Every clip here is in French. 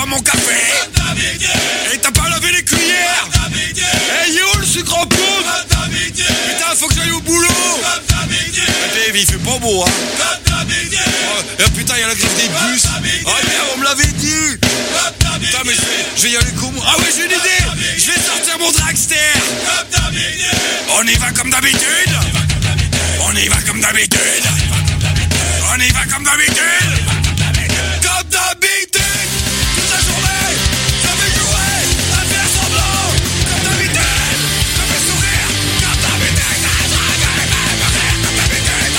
mon café. Et t'as pas lavé les cuillères. Et il est où le sucre en poudre? Putain, faut que j'aille au boulot. Dave, il fait pas beau, hein. Et putain, il y a la grève des bus. Oh merde, on me l'avait dit. Putain, mais je vais y aller comment? Ah ouais, j'ai une idée. Je vais sortir mon dragster. On y va comme d'habitude. On y va comme d'habitude. On y va comme d'habitude. Comme d'habitude. Toute la journée, je vais jouer à faire semblant. Comme d'habitude, je vais sourire. Comme d'habitude, comme d'habitude,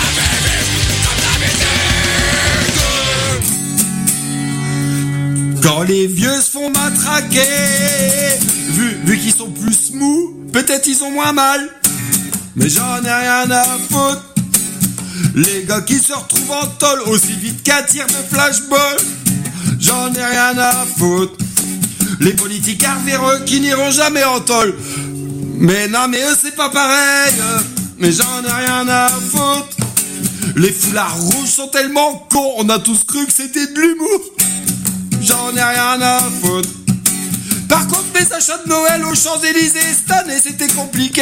comme d'habitude. Quand les vieux se font matraquer, vu qu'ils sont plus mous, peut-être ils ont moins mal. Mais j'en ai rien à foutre. Les gars qui se retrouvent en tôle aussi vite qu'un tir de flashball, j'en ai rien à foutre. Les politiques véreux qui n'iront jamais en tôle, mais non mais eux c'est pas pareil. Mais j'en ai rien à foutre. Les foulards rouges sont tellement cons, on a tous cru que c'était de l'humour. J'en ai rien à foutre. Par contre mes achats de Noël aux Champs-Élysées cette année c'était compliqué.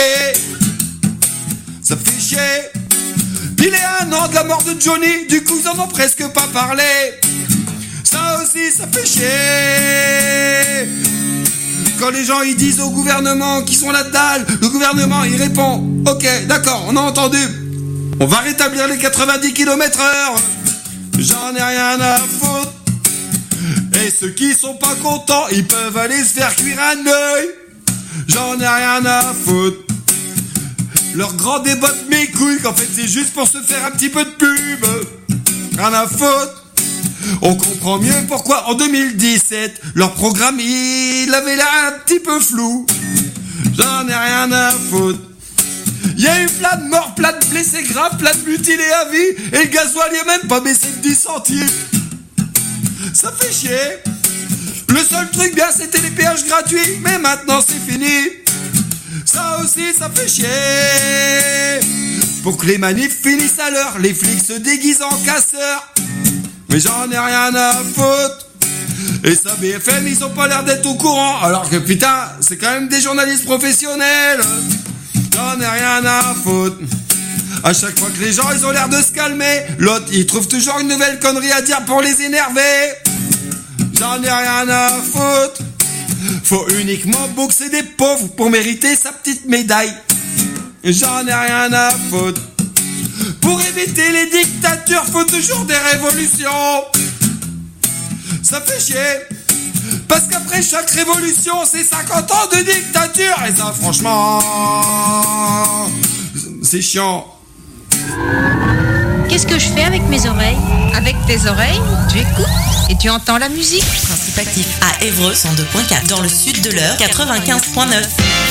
Ça fait chier. Il est 1 an de la mort de Johnny, du coup ils en ont presque pas parlé. Ça aussi ça fait chier. Quand les gens ils disent au gouvernement qu'ils sont la dalle, le gouvernement il répond ok d'accord on a entendu, on va rétablir les 90 km/h. J'en ai rien à foutre. Et ceux qui sont pas contents ils peuvent aller se faire cuire un œil. J'en ai rien à foutre. Leur grand débat de mes couilles qu'en fait c'est juste pour se faire un petit peu de pub. Rien à foutre. On comprend mieux pourquoi en 2017 leur programme il avait l'air un petit peu flou. J'en ai rien à foutre. Y'a eu plein de morts, plein de blessés graves, plein de mutilés à vie, et le gasoil il a même pas baissé de 10 centimes. Ça fait chier. Le seul truc bien c'était les péages gratuits, mais maintenant c'est fini. Ça aussi ça fait chier. Pour que les manifs finissent à l'heure, les flics se déguisent en casseurs. Mais j'en ai rien à foutre. Et ça BFM ils ont pas l'air d'être au courant, alors que putain c'est quand même des journalistes professionnels. J'en ai rien à foutre. À chaque fois que les gens ils ont l'air de se calmer, l'autre il trouve toujours une nouvelle connerie à dire pour les énerver. J'en ai rien à foutre. Faut uniquement boxer des pauvres pour mériter sa petite médaille. J'en ai rien à foutre. Pour éviter les dictatures, faut toujours des révolutions. Ça fait chier. Parce qu'après chaque révolution, c'est 50 ans de dictature. Et ça, franchement, c'est chiant. Qu'est-ce que je fais avec mes oreilles? Avec tes oreilles, tu écoutes et tu entends la musique. Principe actif à Évreux 102.4. Dans le sud de l'Eure 95.9.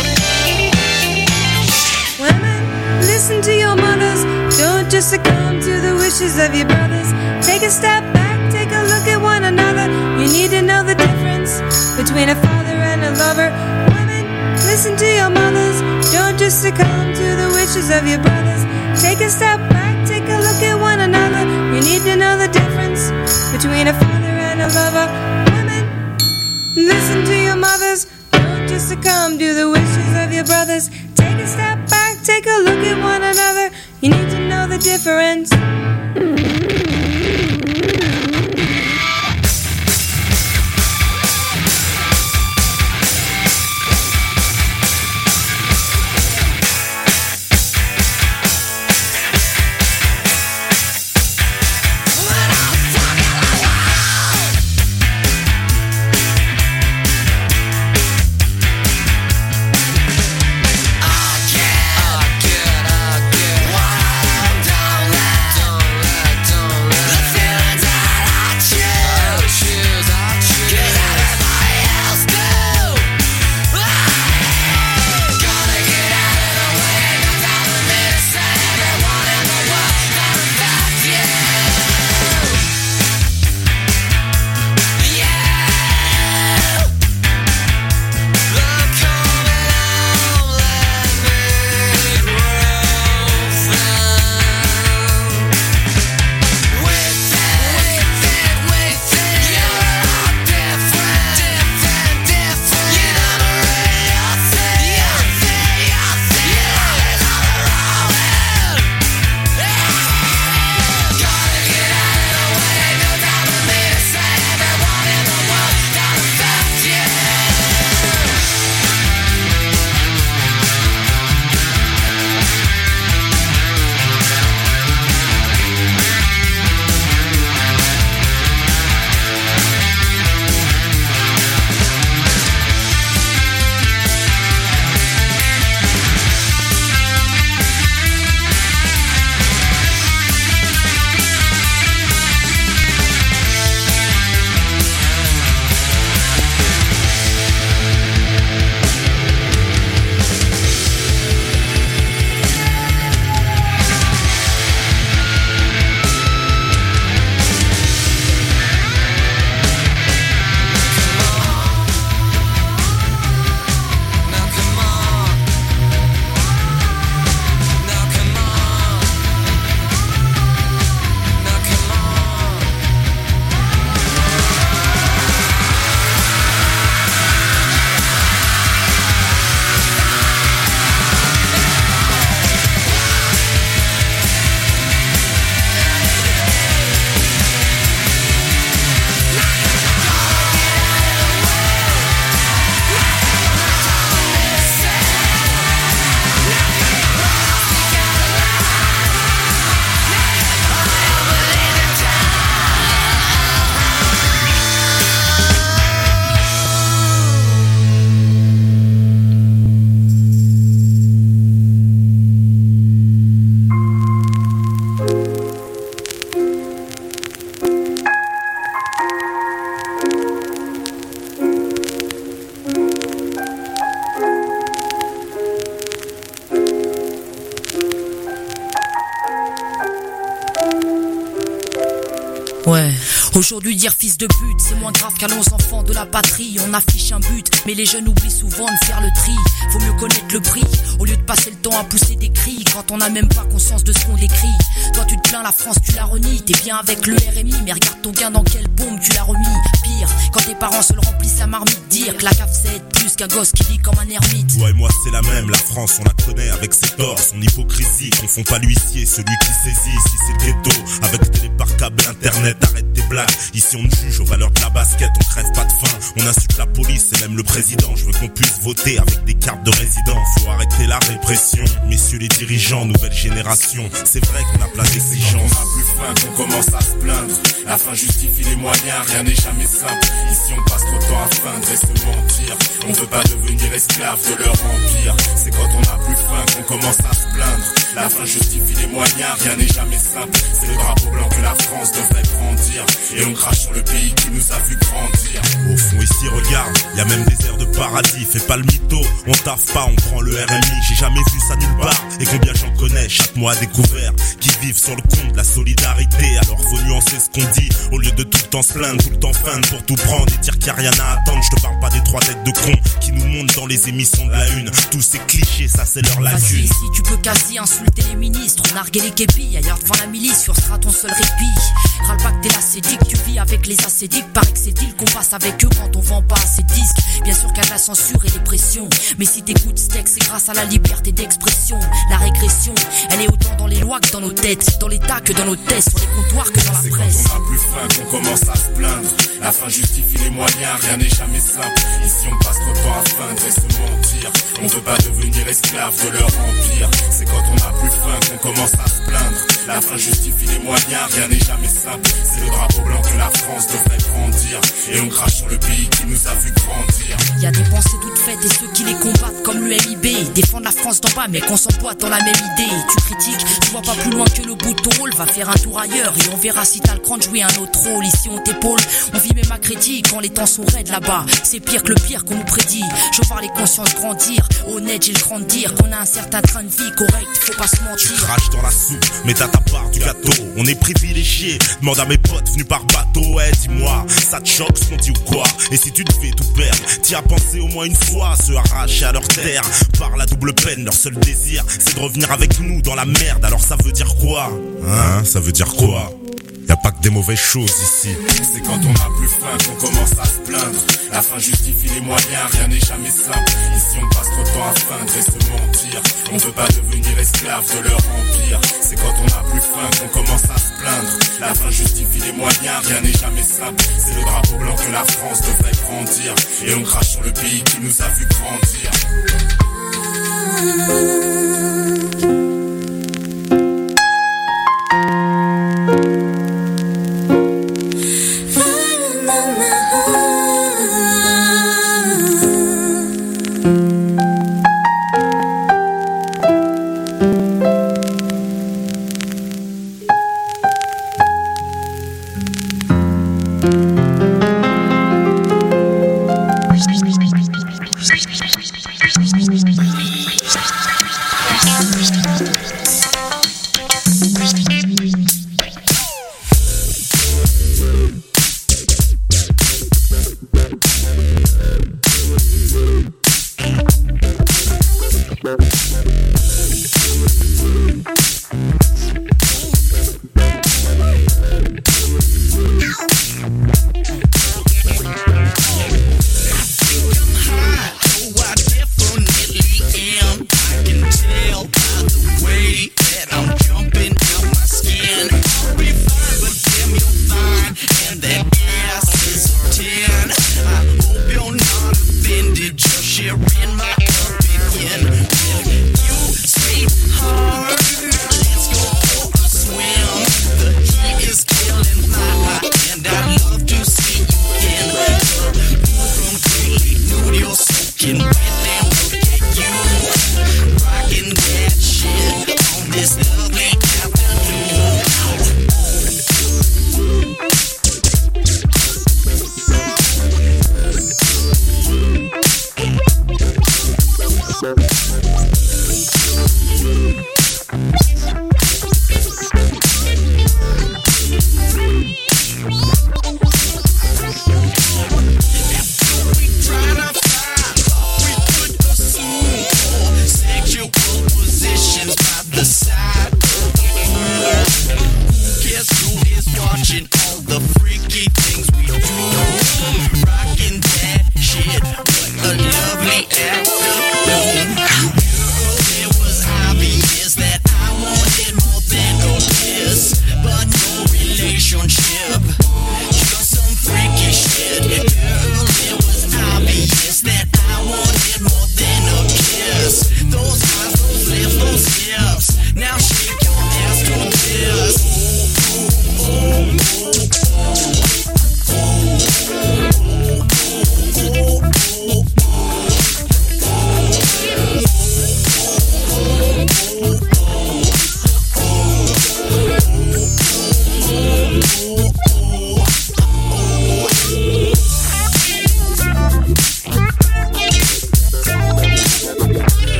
Women, listen to your mothers. Don't just succumb to the wishes of your brothers. Take a step back, take a look at one another. You need to know the difference between a father and a lover. Women, listen to your mothers. Don't just succumb to the wishes of your brothers. Take a step back, take a look at one another. You need to know the difference between a father and a lover. Women, listen to your mothers. Don't just succumb to the wishes of your brothers. Take a step back, take a look at one another. You need to know the difference. Don't let Aujourd'hui dire fils de pute, c'est moins grave qu'à nos enfants de la patrie. On affiche un but, mais les jeunes oublient souvent de faire le tri. Faut mieux connaître le prix, au lieu de passer le temps à pousser des cris quand on n'a même pas conscience de ce qu'on décrit. Toi tu te plains, la France tu la renies. T'es bien avec le RMI, mais regarde ton gain dans quelle bombe tu l'as remis. Pire, quand tes parents se le remplissent la marmite. Dire que la CAF c'est être plus qu'un gosse qui vit comme un ermite. Toi et moi c'est la même, la France on la connaît avec ses torts, son hypocrisie. Confond pas l'huissier, celui qui saisit. Ici c'est le ghetto, avec télé par câble et internet. Arrête tes blagues, ici on juge aux valeurs de la basket. On crève pas de faim, on insulte la police et même le président. Je veux qu'on puisse voter avec des cartes de résident. Faut arrêter la répression, messieurs les dirigeants, nouvelle génération. C'est vrai qu'on a plein d'exigences. On a plus faim qu'on commence à se plaindre. La fin justifie les moyens, rien n'est jamais simple. Ici on passe trop de temps à feindre et se mentir. On veut pas devenir esclave de leur empire. C'est quand on a plus faim qu'on commence à se plaindre. La fin justifie les moyens, rien n'est jamais simple. C'est le drapeau blanc que la France devrait brandir. Et on crache sur le pays qui nous a vu grandir. Au fond ici regarde, y a même des airs de paradis. Fais pas le mytho, on taffe pas, on prend le RMI. J'ai jamais vu ça nulle part, et combien j'en connais chaque mois découvert, qui vivent sur le compte de la solidarité. Alors faut nuancer ce qu'on dit, au lieu de tout le temps se plaindre, tout le temps feindre pour tout prendre et dire qu'il y a rien à attendre. Je te parle pas des trois têtes de cons qui nous montent dans les émissions de la une. Tous ces clichés, ça c'est leur lacune. Vas-y, si tu peux quasi insulter les ministres, narguer les képis, ailleurs devant la milice, sur sera ton seul répit. Râle pas que t'es l'acédique, tu vis avec les acédiques. Paraît que c'est deal qu'on passe avec eux quand on vend pas assez de disques. Bien sûr qu'il y a de la censure et des pressions, mais si t'écoutes ce texte, c'est grâce à la liberté d'expression. La régression, elle est autant dans les lois que dans nos têtes, dans l'état que dans nos tests, sur les comptoirs que dans la presse. C'est quand on a plus faim qu'on commence à se plaindre. La fin justifie les moyens, rien n'est jamais simple. Ici on passe trop de temps à feindre et se mentir. On veut pas devenir esclave de leur empire. C'est quand on a plus faim qu'on commence à se plaindre. La fin justifie les moyens, rien n'est jamais simple. C'est le drapeau blanc que la France devrait brandir. Et on crache sur le pays qui nous a vu grandir. Y a des pensées toutes faites et ceux qui les combattent comme le MIB. Défendent la France d'en bas mais qu'on s'emboîte dans la même idée. Tu critiques, tu vois pas plus loin que le bout de ton rôle. Va faire un tour ailleurs et on verra si t'as le cran de jouer un autre rôle. Ici on t'épaule, on vit même à crédit. Quand les temps sont raides là-bas, c'est pire que le pire qu'on nous prédit. Je vois les consciences grandir, honnête j'ai le grand de dire qu'on a un certain train de vie correct, faut pas se mentir. Tu craches dans la soupe, mais t'as ta part du gâteau. On est privilégiés, demande à mes potes venus par bateau. Ouais dis-moi, ça te choque ce qu'on dit ou quoi? Et si tu devais tout perdre, t'y as pensé au moins une fois? Se arracher à leur terre par la double peine, leur seul désir c'est de revenir avec nous dans la merde. Alors ça veut dire quoi? Hein, ça veut dire quoi? Y'a pas que des mauvaises choses ici. C'est quand on a plus faim qu'on commence à se plaindre. La fin justifie les moyens, rien n'est jamais simple. Ici on passe trop de temps à feindre et se mentir. On veut pas devenir esclave de leur empire. C'est quand on a plus faim qu'on commence à se plaindre. La fin justifie les moyens, rien n'est jamais simple. C'est le drapeau blanc que la France devrait grandir. Et on crache sur le pays qui nous a vu grandir.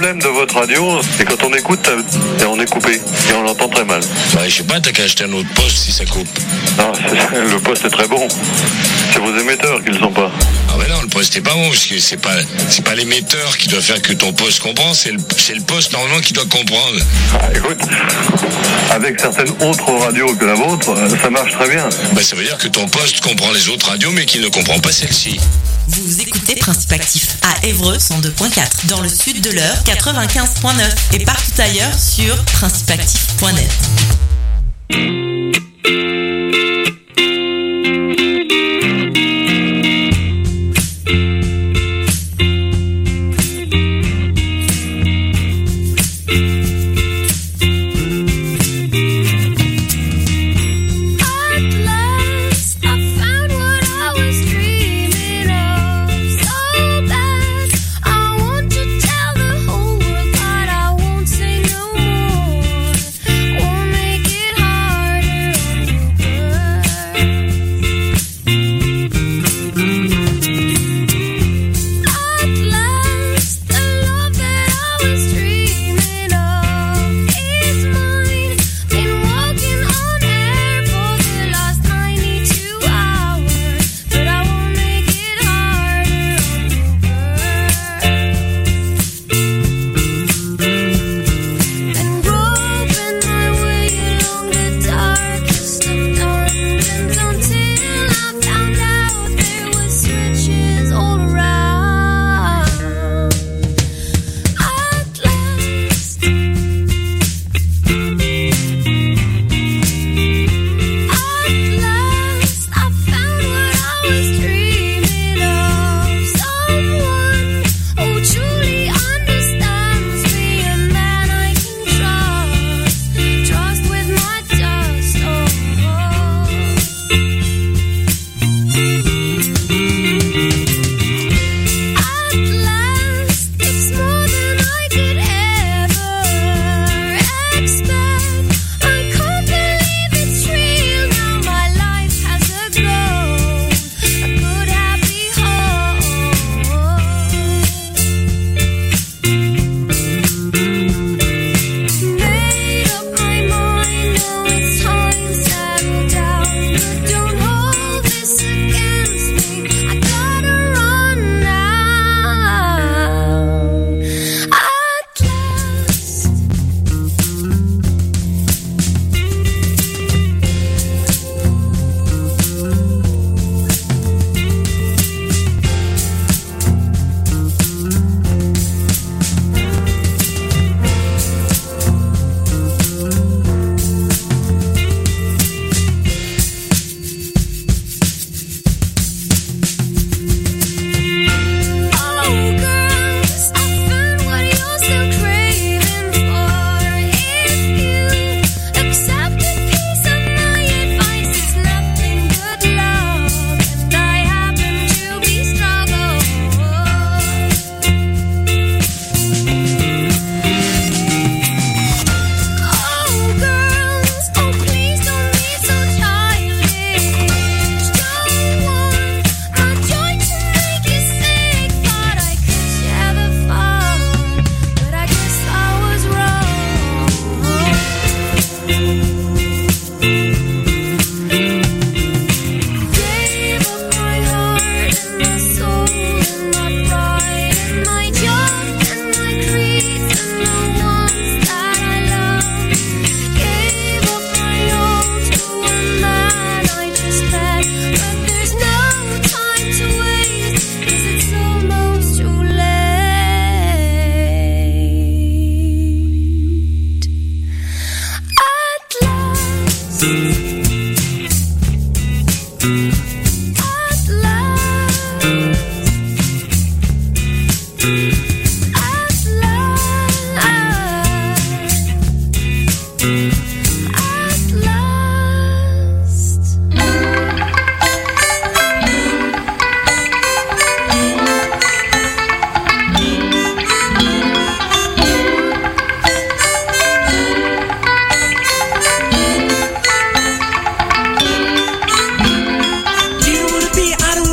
problème de votre radio, c'est quand on écoute, et on est coupé, et on l'entend très mal. Bah, je sais pas, t'as qu'à acheter un autre poste si ça coupe. Non, le poste est très bon. C'est vos émetteurs qui le sont pas. Ah ouais non, le poste est pas bon, parce que c'est pas l'émetteur qui doit faire que ton poste comprend, c'est le poste normalement qui doit comprendre. Ah, écoute, avec certaines autres radios que la vôtre, ça marche très bien. Bah ça veut dire que ton poste comprend les autres radios, mais qu'il ne comprend pas celle-ci. Vous écoutez Principe Actif à Évreux 102.4, dans le sud de l'Eure 95.9 et partout ailleurs sur principeactif.net.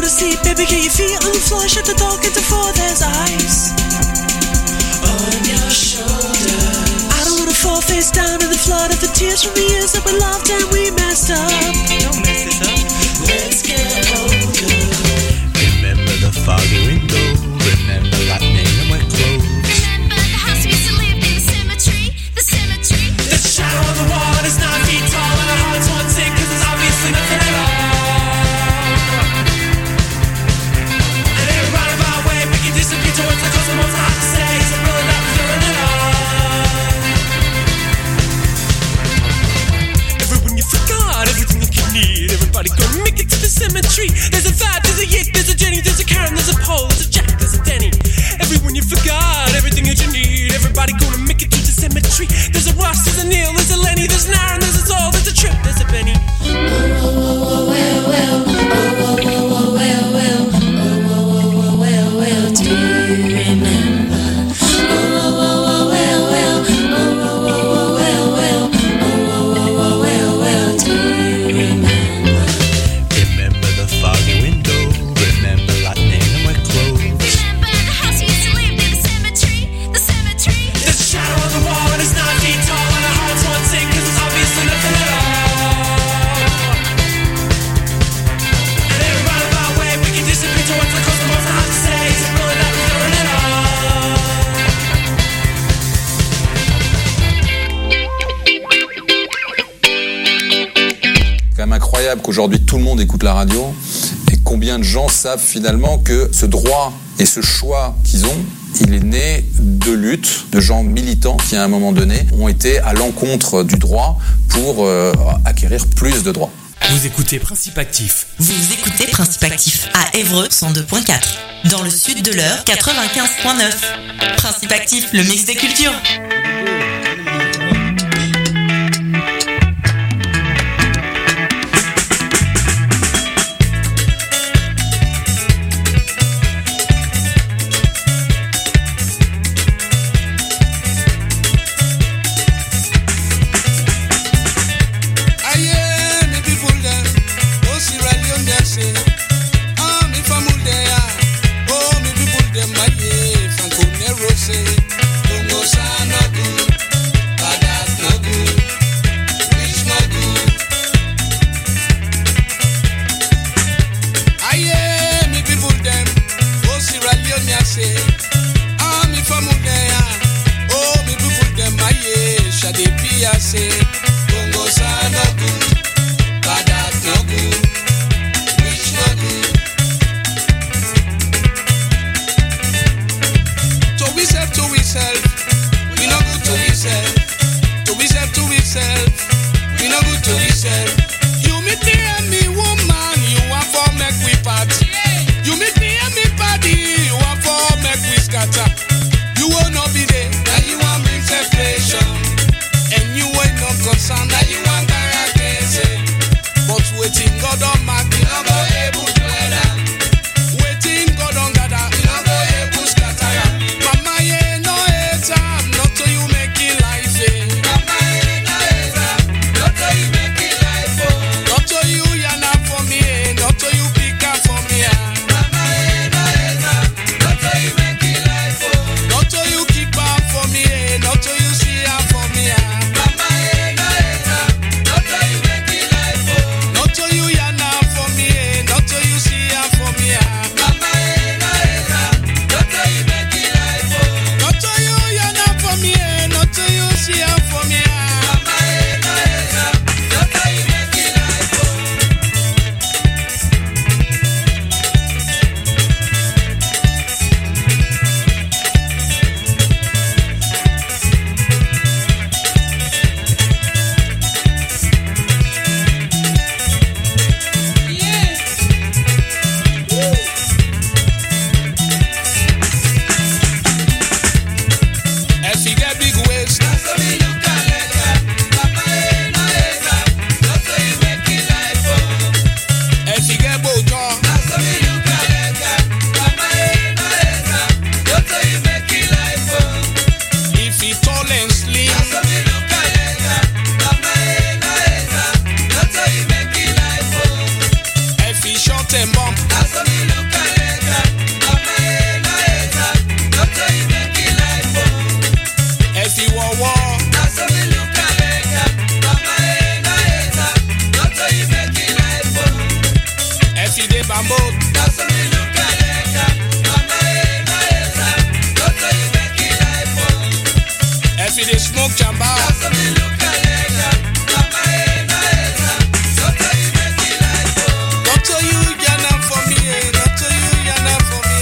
Baby, can you feel on the floor? Shut the door, get the floor, there's ice on your face down in the flood of the tears from the years that we loved and we messed up. Don't mess this up. Let's get older. Remember the foggy window. Remember lightning and wet clothes. Remember the house we used to live in, the cemetery, the cemetery. The shadow on the wall is 9 feet tall and our hearts won't sink 'cause there's obviously nothing at all. And every roundabout way we can disappear towards the coast. What's hard to say is it really not feeling at all. Everyone you forgot, everything that you need. Everybody gonna make it to the cemetery. There's a Thad, there's a Yik, there's a Jenny, there's a Karen, there's a Paul, there's a Jack, there's a Denny. Everyone you forgot, everything that you need. Everybody gonna make it to the cemetery. There's a Ross, there's a Neil, there's a Lenny, there's an Aaron, there's a Zol, there's a Trip, there's a Benny. Do you remember? Do you remember? Remember the foggy window. Remember lightning and wet clothes. Remember the house we used to live in, the cemetery, the cemetery. There's a shadow on the wall and it's 9 feet tall and our hearts won't sink 'cause there's obviously nothing at all. And every roundabout way we can disappear towards the coast. What's hard to say is it really not feeling at all. C'est quand même incroyable qu'aujourd'hui tout le monde écoute la radio et combien de gens savent finalement que ce droit et ce choix qu'ils ont, il est né de luttes de gens militants qui à un moment donné ont été à l'encontre du droit pour acquérir plus de droits. Vous écoutez Principe Actif. Vous écoutez Principe Actif à Évreux 102.4. Dans le sud de l'Eure 95.9. Principe Actif, le mix des cultures. Not to you Rambo. If you dey smoke jamba, doctor you yana for me, doctor you yana for me.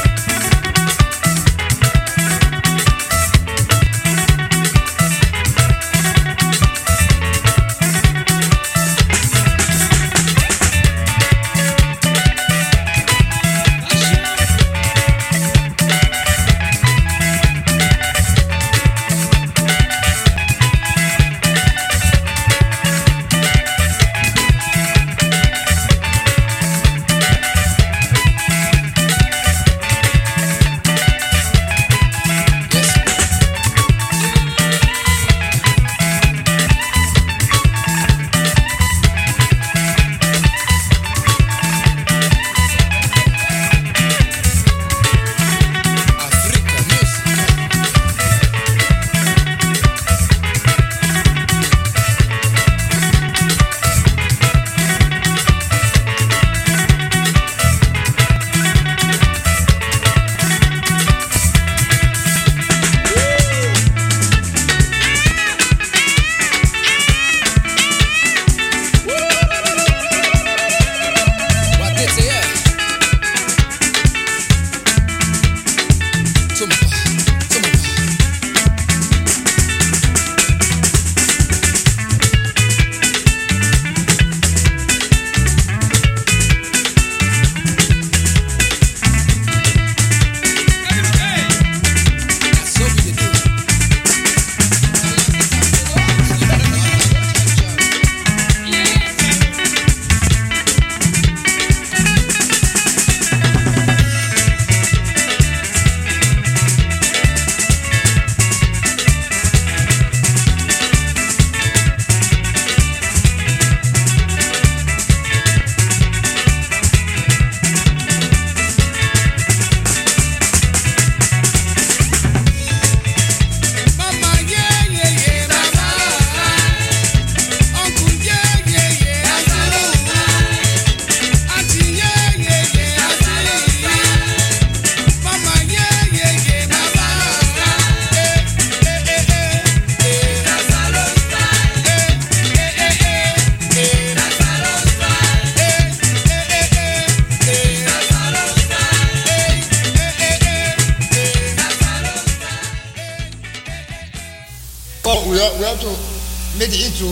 we have to make the intro.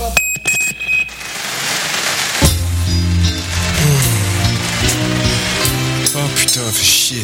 Oh putain, fais chier.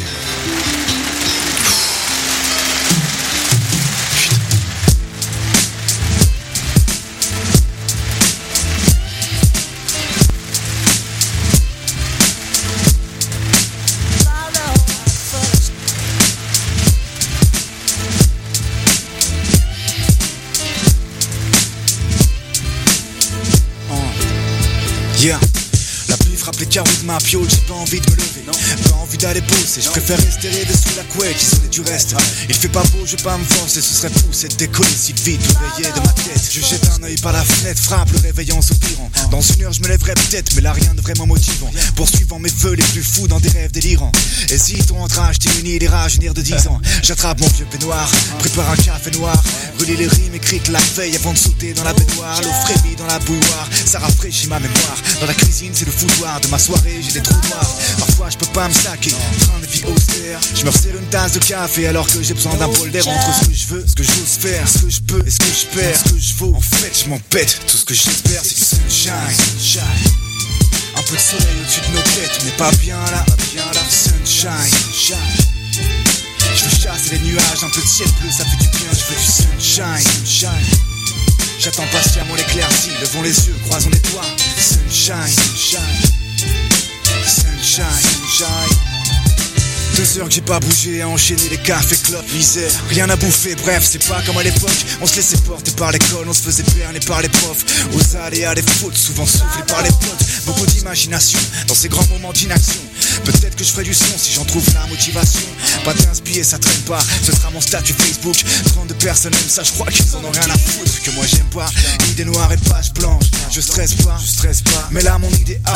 Yeah. La pluie frappe les carreaux de ma piole, j'ai pas envie de me lever, non. Pas envie d'aller bosser, je préfère rester rêver sous la couette, isolé du reste. Il fait pas beau, je vais pas me forcer, ce serait fou, c'est de décoller si vite, tout rayé de ma tête. Je jette un œil par la fenêtre, frappe le réveil en soupirant. Dans une heure je me lèverai peut-être, mais là rien de vraiment motivant. Poursuivant mes vœux les plus fous dans des rêves délirants. Hésitons entre âge diminué les rajeunir de 10 ans. J'attrape mon vieux peignoir, prépare un café noir, relis les rimes écrites la veille avant de sauter dans la baignoire. L'eau frémit dans la bouilloire, ça rafraîchit ma mémoire. Dans la cuisine c'est le foutoir de ma soirée, j'ai des trous noirs. Parfois je peux pas me saquer, train de vie austère. Je me resserre une tasse de café alors que j'ai besoin d'un bol d'air. Entre ce que je veux, ce que j'ose faire, ce que je peux et ce que je perds, ce que je vaux. En fait je m'en pète, tout ce que j'espère c'est du sunshine. Un peu de soleil au-dessus de nos têtes, mais pas bien là. Sunshine. Je veux chasser les nuages, un peu de ciel bleu, ça fait du bien. Je veux du sunshine. J'attends patiemment l'éclaircie, levons les yeux, croisons les doigts. Sunshine. 2 heures que j'ai pas bougé, à enchaîner les cafés, clopes, misère. Rien à bouffer, bref, c'est pas comme à l'époque. On se laissait porter par l'école, on se faisait berner par les profs. Aux aléas des fautes, souvent soufflés par les potes. Beaucoup d'imagination dans ces grands moments d'inaction. Peut-être que je ferai du son si j'en trouve la motivation. Pas d'inspirer, ça traîne pas, ce sera mon statut Facebook. 32 personnes aiment ça, je crois qu'ils en ont rien à foutre. Que moi j'aime pas, idée noire et page blanche. Je stresse pas, mais là mon idée